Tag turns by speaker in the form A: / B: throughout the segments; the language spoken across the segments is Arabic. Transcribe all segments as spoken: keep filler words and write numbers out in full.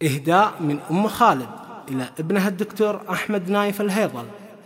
A: إهداء من أم خالد إلى ابنها الدكتور أحمد نايف الهيضل.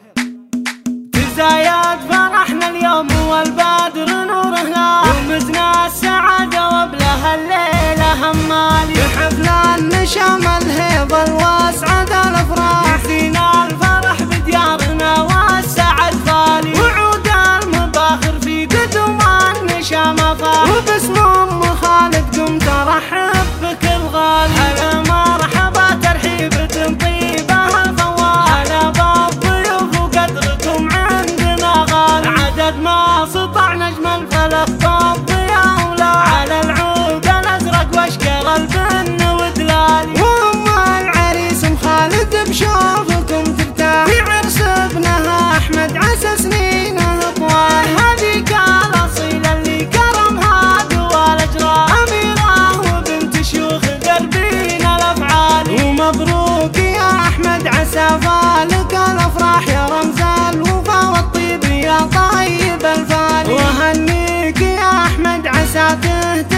B: تزايد فرحنا اليوم والبدر نوره، ومزنا السعادة وبلها الليلة همالي.
C: بحفل النشام الهيضل واسعد الأفراح،
B: يحزينا الفرح بديارنا والسعد خالي. وعود المباخر في قدوم النشام فاح،
C: وباسم أم خالد قمت أرحب بك الغالي.
B: هلا مرحبا ترحيب طيبة الفواح، هلا بالضيوف وقدركم عندنا غالي. عدد ما سطع نجم الفلك بالضياء ولا، على العود الأزرق واشكر البن ودلالي.
C: وأم العريس أم خالد بشوفكم ترتاح، في عرس ابنها أحمد عسى سنينه طوال.
B: هذيك الأصيلة اللي كرمها دوال أجراء، أميرة وبنت شيوخ دربين الأفعال.
C: ومبروك يا أحمد عسى فالك الأفراح، يا رمز الوفا والطيب يا طيب الفالي. وهنيك يا أحمد عسى تهتم